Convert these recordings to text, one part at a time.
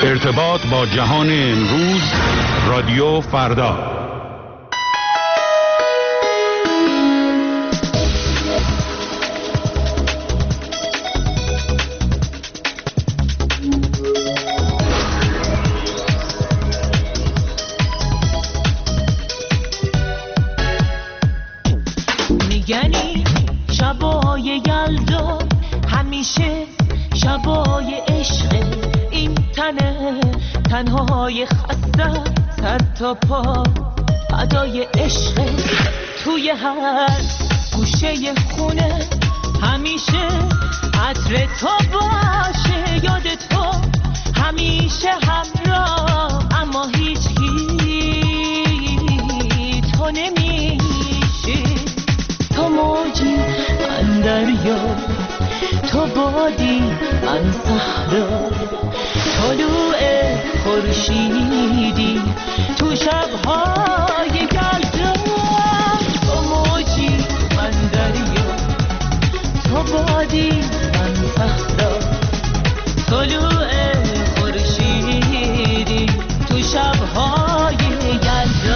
ارتباط با جهان امروز، رادیو فردا. میگنی شبای یلدا همیشه شبای عشق، این تنهای خسته سر تا پا فدای عشق. توی هر گوشه خونه همیشه عطر تو باشه، یاد تو همیشه همراه، اما هیچ تو نمیشی. تو موجی من دریا، تو بادی من صحرا، طلوع خورشیدی تو شب‌های یلدا. تو موجی من دریا، تو بادی من صحرا، طلوع خورشیدی تو شب‌های یلدا.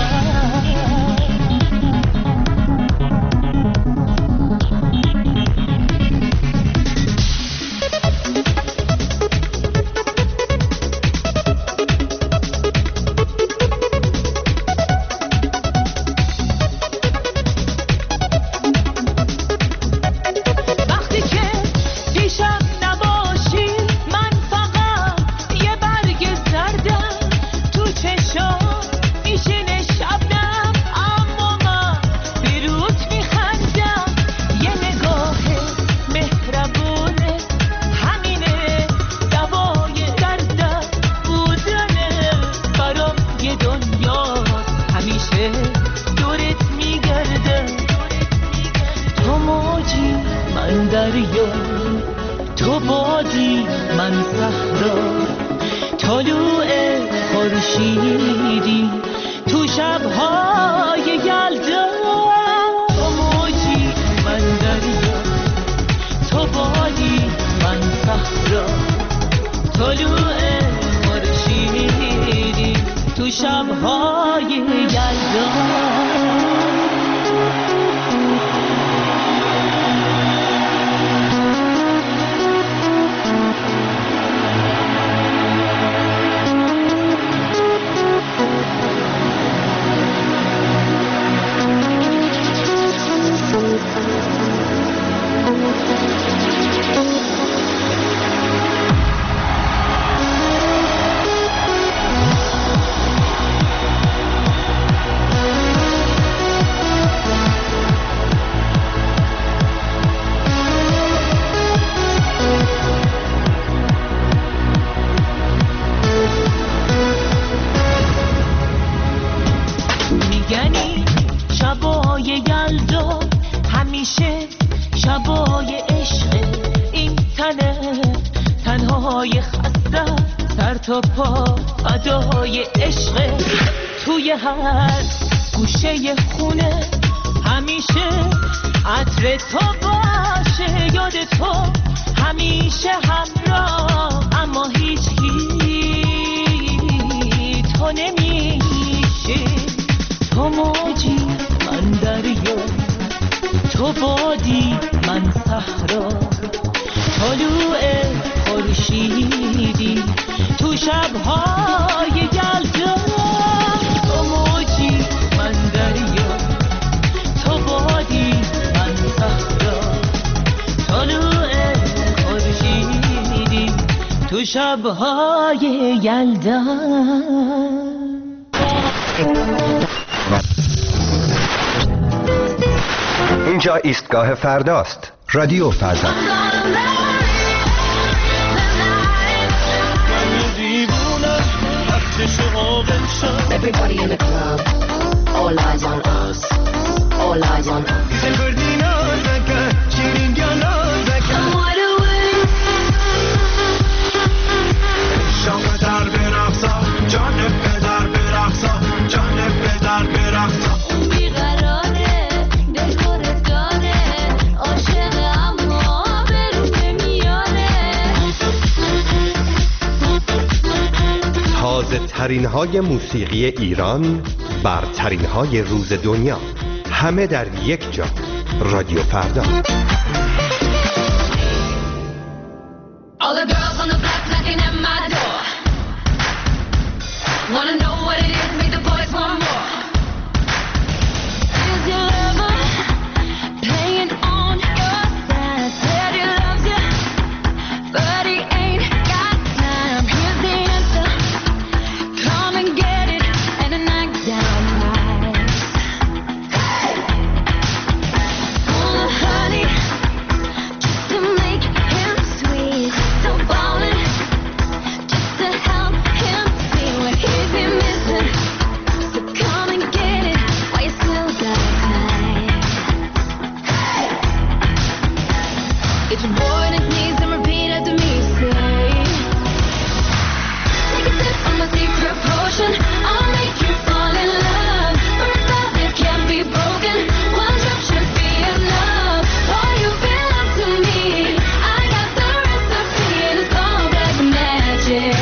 تو بادی من صحرا، طلوع خورشیدی تو شب‌های یلدا. تو موجی من دریا، تو بادی من صحرا، طلوع خورشیدی تو شب‌های یلدا. میگنی شبای یلدا همیشه شبای عشق، این تنهای خسته سر تا پا فدای عشق. توی هر گوشه خونه همیشه عطر تو باشه، یاد تو همیشه همراه، اما هیچ تو نمیشی. تو موجی من دریا، تو بادی من صحرا، طلوع خورشیدی تو شب‌های یلدا. تو موجی من دریا، تو بادی من صحرا، طلوع خورشیدی تو شب‌های یلدا. اینجا ایستگاه فرداست، رادیو فردا. Everybody in the club, all eyes on us, all eyes on us. بیقراره دل پر داره، عاشق اما برونه. تازه ترین های موسیقی ایران، برترین های روز دنیا، همه در یک جا. رادیو فردا. All the girls on the block knocking at my door. Wanna know what it is, make the boys want more. Is your lover playing on your side? Said he loves you, but he ain't got time. Here's the answer, come and get it, and a knockdown night. Full of honey, just to make him sweet. So ballin', just to help him see what he's been missing. So come and get it while you still got time. Get your boy on his knees and repeat after me. Say, take a sip from my secret potion. I'll make you fall in love. For a spell that can't be broken. One drop should be enough. Boy, you belong to me. I got the recipe and it's called black magic.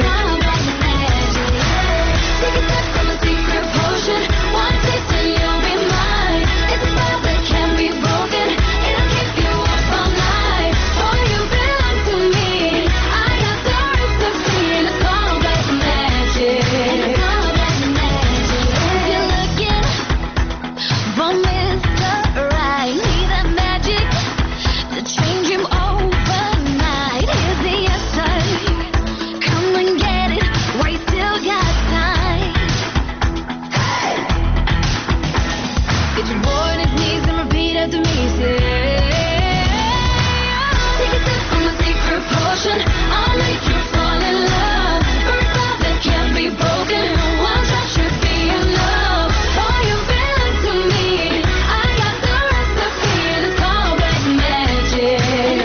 Take a sip from a secret potion. One taste and you'll be mine. It's a spell that can't be broken. It'll keep you up all night. Boy, you belong to me. I got the recipe and it's called black magic. You're looking for Mr. Right. Need that magic to change him overnight. Here's the answer. Come and get it while you still got time. Get your boy on his knees and repeat after me. Say, take a sip from a secret potion. I'll make you fall in love. For a spell that can't be broken. One drop should be enough. Boy, you belong to me. I got the recipe and it's called black magic.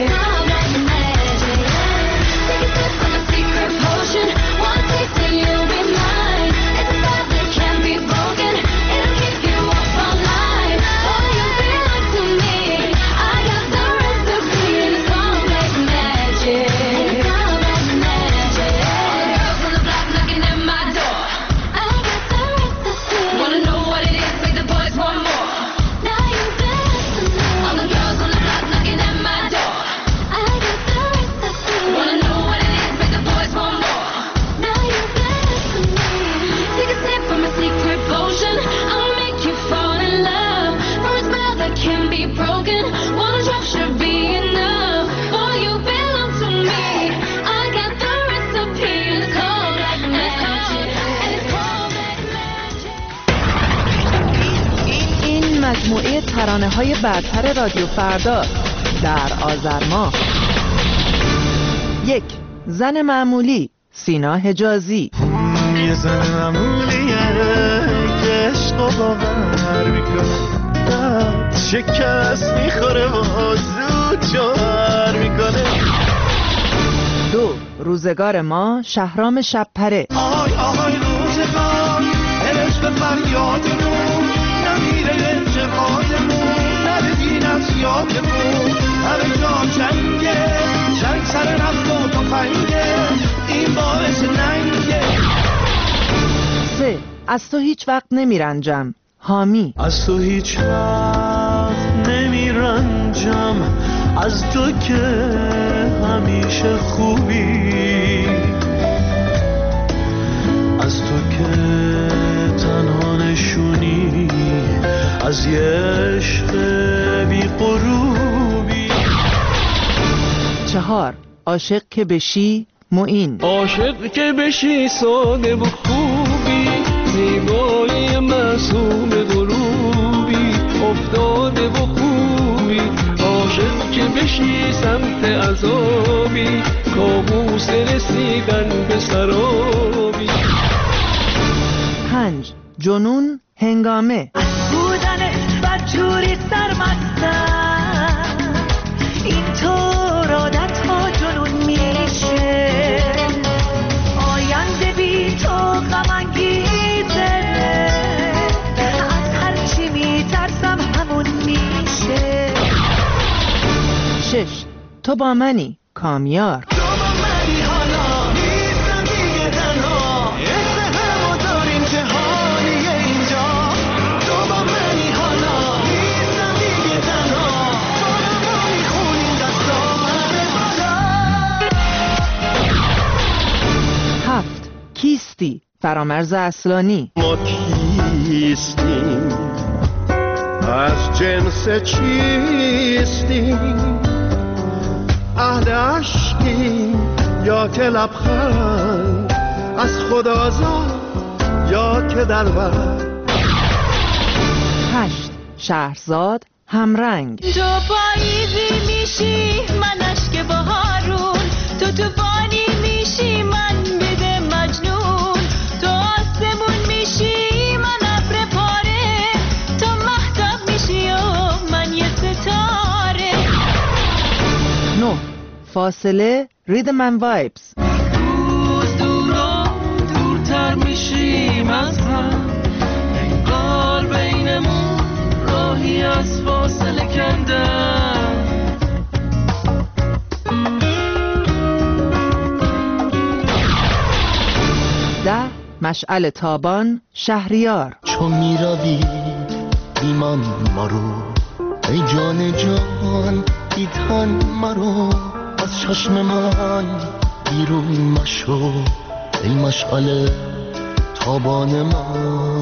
Take a sip from a secret potion. One taste and you'll be mine. It's a spell that can't be broken. It'll keep you up all night. Boy, you belong to me. I got the recipe and it's called black magic. All the girls on the block knocking at my door. I got the recipe. Wanna know what it is, make the boys want more. Now you belong to me. All the girls on the block knocking at my door. I got the recipe. Wanna know what it is, make the boys want more. Now you belong to me. Take a sip from a secret potion. I'll make you fall in love. For a spell that can't be broken. One drop should be enough. Boy, you belong to me. I got the recipe and it's called black magic. And it's called black magic. این مجموعه ترانه‌های برتر رادیو فردا در آذر ماه. 1. زن معمولی، سینا حجازی. یه زن معمولیه که عشق و باور میکنه، شکست میخوره و زود جوهر میکنه. 2. روزگار ما، شهرام شب‌پره. آهای آهای روزگار، عشق فریادمون نمیره انتقادمون، نره بینت یادمون، همه جا جنگه، جنگ سر نفت و تفنگه، این باعث ننگه. 3. از تو هیچ وقت نمیرنجم، حامی. از تو هیچ وقت نمیرنجم، از تو که همیشه خوبی، از تو که تنها نشونی از یه عشق بی غروبی. 4. عاشق که بشی، معین. عاشق که بشی ساده و خوبی، زیبایی معصوم غروبی، افتاده و خوبی. عاشق که بشی سمت عذابی، کابوس رسیدن به سرابی. 5. جنون هنگامه. بودنت بدجوری سرمستم، اینطور عادت ها جنون میشه، آینده بی تو غم انگیزه، از هرچی میترسم همون میشه. 6. تو با منی، کامیار. تو با منی حالا نیستم دیگه تنها، هستی، فرامرز اصلانی. ما کیستیم، از جنس چیستیم، اهل عشقیم یا که لبخند، از خدازاد یا که دلبر. 8 شهرزاد همرنگ. تو پاییزی میشی من اشک بهارون، تو طوفانی میشی من بده مجنون، تو آسمون میشی من ابر پاره، تو مهتاب میشی و من یه ستاره. 9 فاصله ریدم اند وایبز. روز دورتر میشیم از هم، انگار بینمون راهی از فاصله کندن. 10 مشعل تابان شهریار. چون میروی بیمان مرو، ای جان جان بی تن مرو، از چشم من بیرون مشو، ای مشعل تابان من.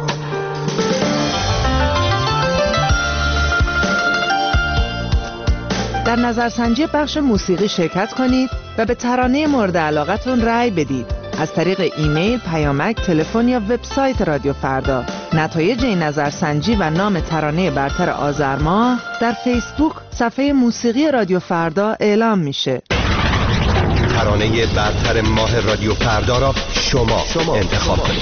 در نظرسنجی بخش موسیقی شرکت کنید و به ترانه مورد علاقتون رأی بدید. از طریق ایمیل، پیامک، تلفن یا وبسایت رادیو فردا. نتایج این نظرسنجی و نام ترانه برتر آذر ماه در فیسبوک صفحه موسیقی رادیو فردا اعلام میشه. ترانه برتر ماه رادیو فردا را شما انتخاب کنید.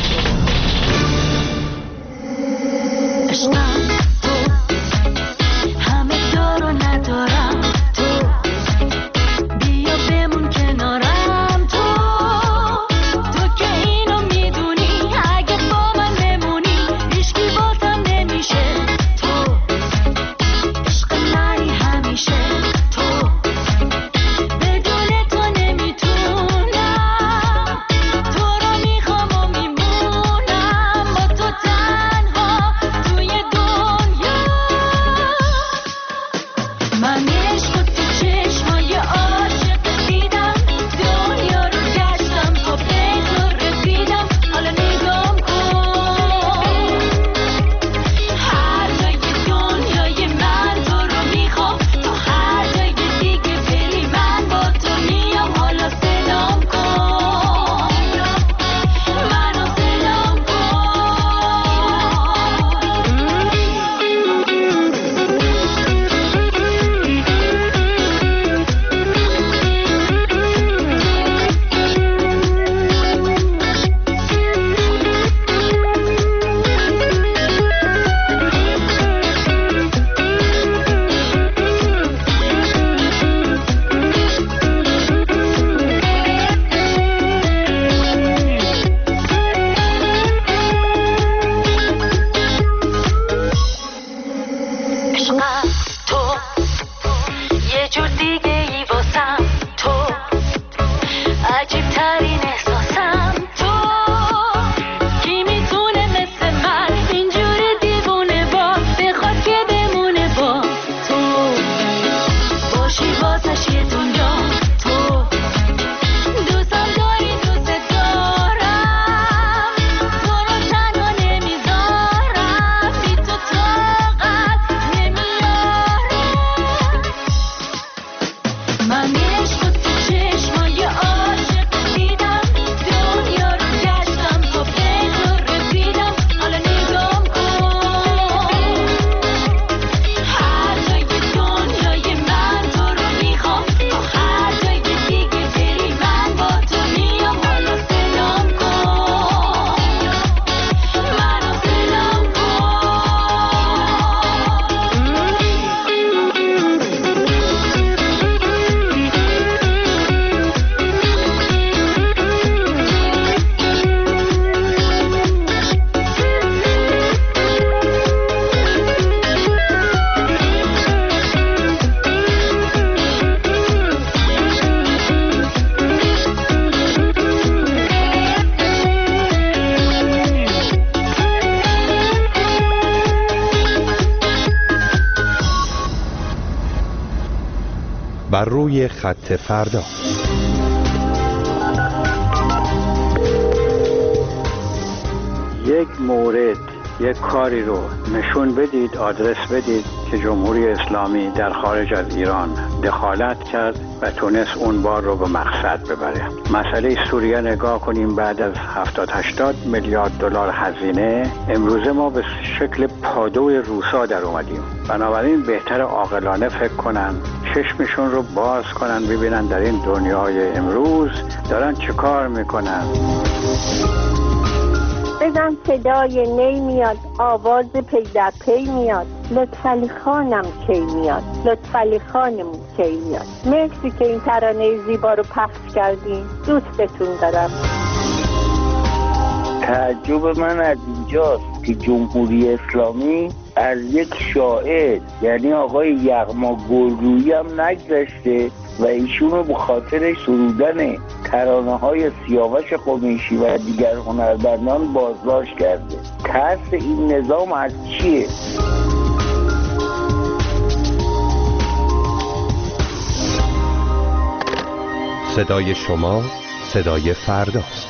عشقم تو همه دارو ندارم، تو بیا بمون کنارم، تو که اینو میدونی، اگه با من بمونی هیچکی بازم نمیشه، تو عشق منی همیشه، تو بدون تو نمیتونم، تو رو میخوام و میمونم با تو تنها توی دنیا. من عشق تو چشمای عاشق دیدم، دنیا رو گشتم تا به تو رسیدم، حالا نگام کن، هر جای دنیای من تو رو میخوام، تا هر جای دیگه بری من با تو میام، حالا سلام کن، منو سلام کن. عشقم تو یه جور دیگه ای واسم، تو عجیب ترین احساسم، تو کی میتونه مثل من اینجور دیوونه با بخواد که بمونه با تو، باشی واسش یه دنیا، تو دوستم داری دوست دارم، تو رو تنها نمیذارم، بی تو طاقت نمیارم. من عشق تو چشمای عاشق دیدم، دنیا رو گشتم تا به تو رسیدم، حالا نگام کن، هر جای دنیای من تو رو میخوام، تا هر جای دیگه بری من با تو میام، حالا سلام کن، منو سلام کن. بر روی خط فردا. مورد یک کاری رو نشون بدید، آدرس بدید که جمهوری اسلامی در خارج از ایران دخالت کرد و تونست اون بار رو به مقصد ببره. مسئله سوریه نگاه کنیم، بعد از 70-80 میلیارد دلار هزینه امروزه ما به شکل پادوی روسا در اومدیم. بنابراین بهتر عاقلانه فکر کنن، چشمشون رو باز کنن، ببینن در این دنیای امروز دارن چه کار میکنن. بزن صدای نی میاد، آواز پی در پی میاد، لطفعلی خانم کی میاد، لطفعلی خانمون کی میاد. مرسی که این ترانه زیبا رو پخش کردین، دوستتون دارم. تعجب من از اینجاست که جمهوری اسلامی از یک شاعر یعنی آقای یغما گلرویی هم نگذشته و ایشون رو به خاطر سرودن ترانه‌های سیاوش قمیشی و دیگر هنرمندان بازداشت کرده. ترس این نظام از چیه؟ صدای شما صدای فرداست.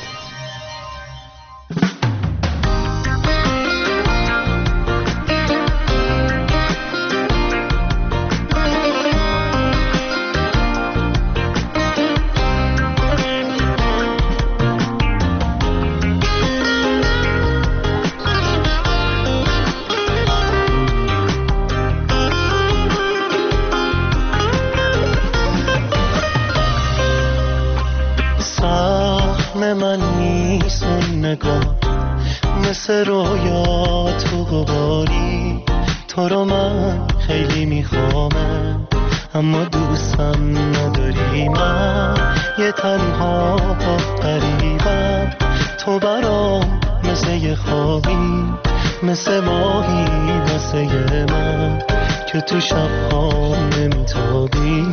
من نیست اون نگاه مثل رویا تو غباری، تو رو من خیلی میخوامم اما دوستم نداری. من یه تنها غریبم، تو برام مثل یه خوابی، مثل ماهی واسه من که تو شبها نمیتابی.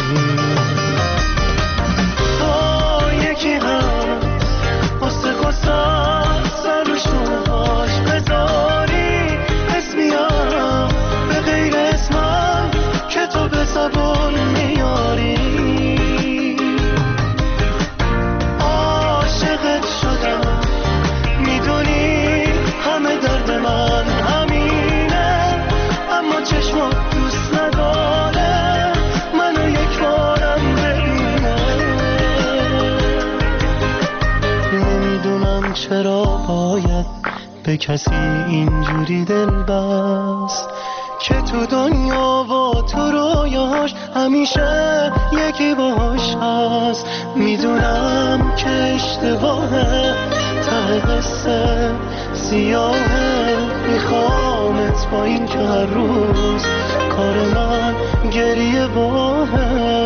چرا باید به کسی اینجوری دل بست که تو دنیا و تو رویاش همیشه یکی باش هست. میدونم که اشتباهه، ته قصه سیاهه، میخوامت با این که هر روز کار من گریه باهه.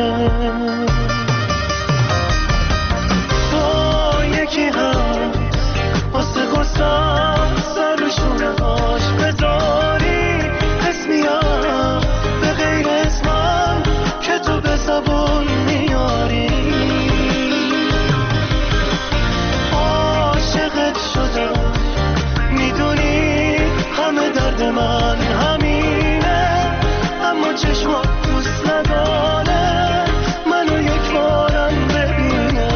سر رو شونه هاش بذاری اسمیم به غیر اسمم که تو به زبون میاری. عاشقت شدم میدونی همه درد من همینه، اما چشمات دوست نداره منو یک بارم ببینه.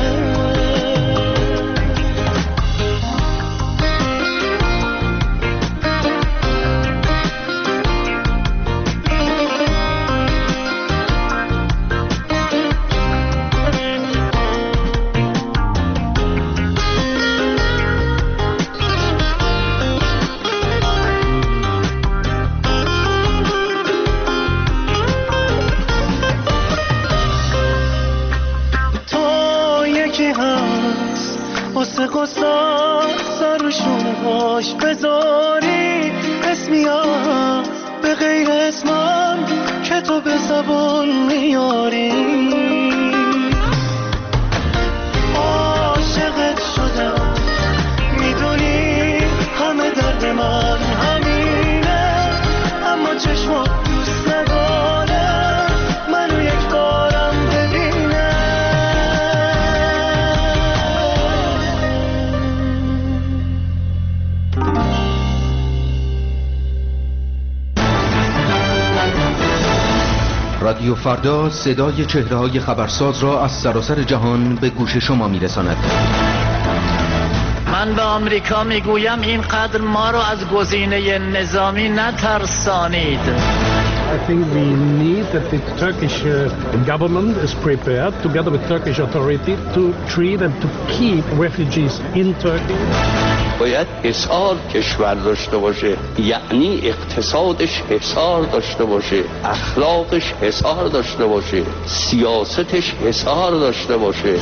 سر رو شونه هاش بذاری اسمیم به غیر اسمم که تو به زبان میاری. عاشقت شدم میدونی همه درد من همینه، اما چشمات دوست نداره منو یک بارم ببینه. رادیو فردا صدای چهره‌های خبرساز را از سراسر جهان به گوش شما می‌رساند. من به آمریکا میگویم اینقدر ما رو از گزینه نظامی نترسانید. I think we need that the Turkish government is prepared, together with Turkish authority, to treat and to keep refugees in Turkey. باید حصار کشور داشته باشه، یعنی اقتصادش حصار داشته باشه، اخلاقش حصار داشته باشه، سیاستش حصار داشته باشه.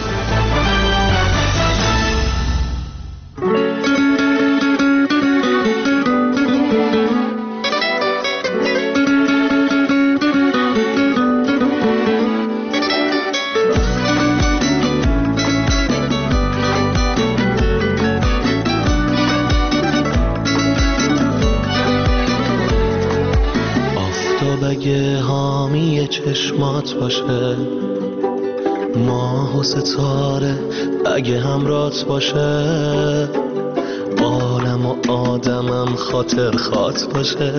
اگه حامی چشمات باشه، ماه و ستاره اگه همرات باشه، عالم و آدمم خاطر خات باشه.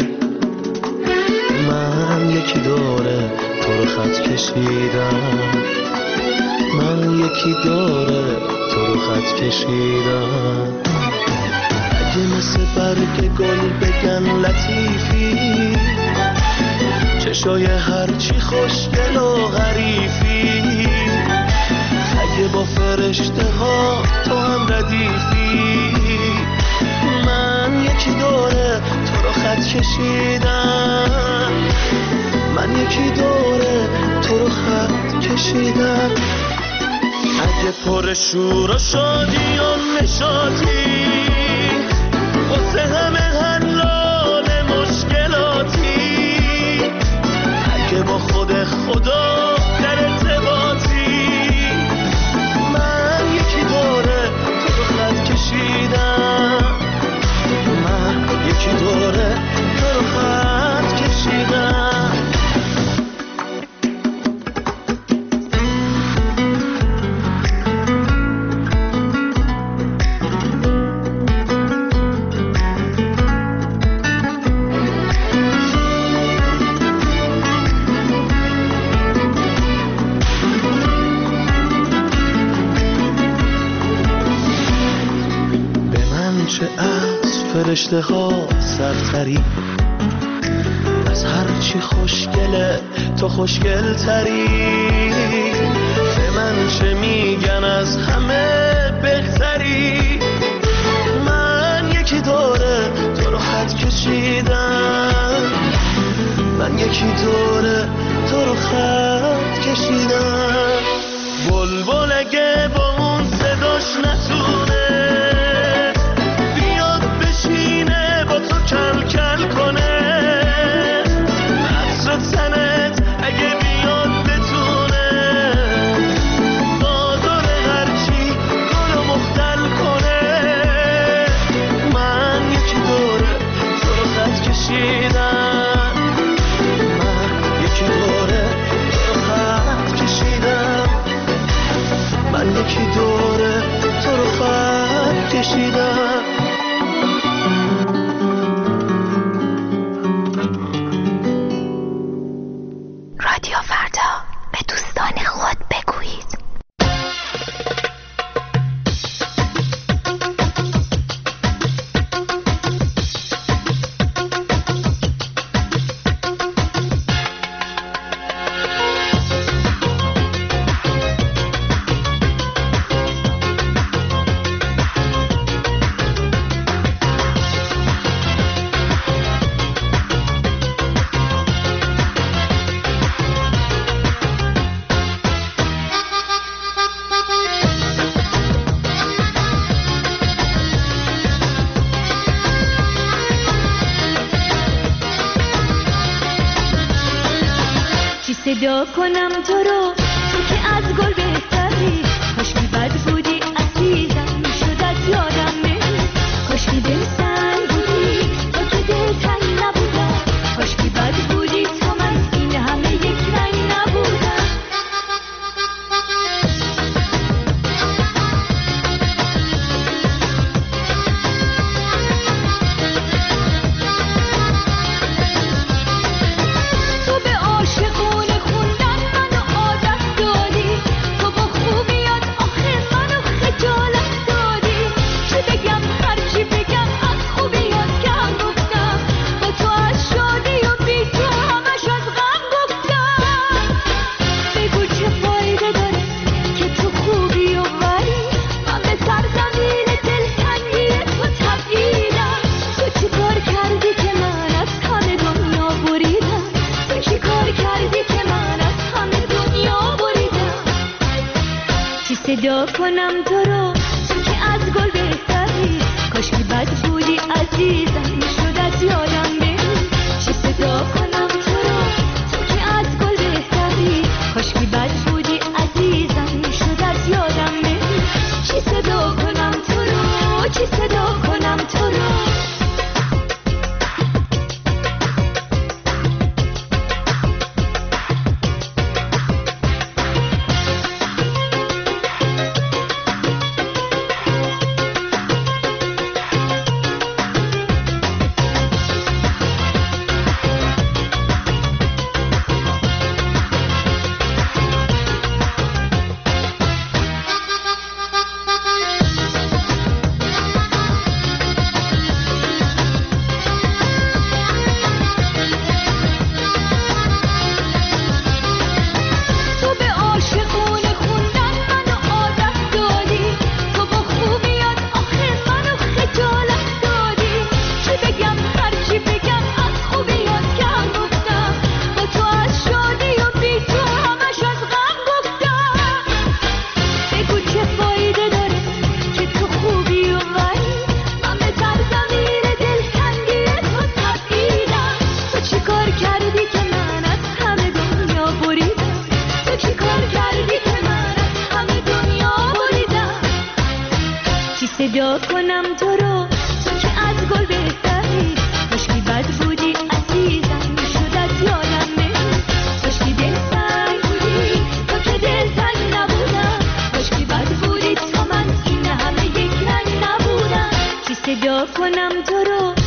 من یکی دوره تو رو خط کشیدم، من یکی دوره تو رو خط کشیدم. اگه مثل برگ گل بگن لطیفی، چشای هرچی خوشگل و غریفی، اگه با فرشته ها تو هم ردیفی، من یکی دوره تو رو خط کشیدم، من یکی دوره تو رو خط کشیدم. اگه پر شور و شادی و نشاطی، واسه همه حلال مشکلاتی، اگه با خود خدا در ارتباطی، من یکی دوره تو رو خط کشیدم، من یکی دوره تو رو خط کشیدم. فرشته ها سرتری، از هرچی خوشگله تو خوشگل تری، به من چه میگن از همه بهتری، من یکی دوره تو رو خط کشیدم، من یکی دوره تو رو خط کشیدم. بلبل اگه با اون صداش نتونه کل کل کنه، عطر تنت اگه بیاد بتونه، بازار هرچی گل و مختل کنه، من یکی دوره تو رو خط کشیدم، من یکی دوره تو رو خط کشیدم، من یکی دوره تو رو خط کشیدم. صدا کنم تو رو، تو که از گل بهتری، کاشکی بد بودی عزیزم، شدت یادم نمی، کاشکی دل سنگ بودی تو که دل تنگ نبودم، کاشکی بد بودی تو من این همه یک رنگ نبودم. تو به عاشقونه خوندن منو عادت کنم تو رو، تو که از گل بهتری، کاش که بد بودی عزیزم شد از یادم بری. چی صدا کنم تو رو، تو که از گل بهتری، کاش که بد بودی عزیزم شد از یادم بری. چی صدا کنم تو رو، چی صدا کنم تو رو. صدا کنم تو رو، تو که از گل بهتری، کاش که بد بودی عزیزم شد از یادم بری. کاش که دلتنگ بودی، تو که دلتنگ نبودم، کاش که بد بودی تو من این همه یک رنگ نبودم. چی صدا کنم تو رو،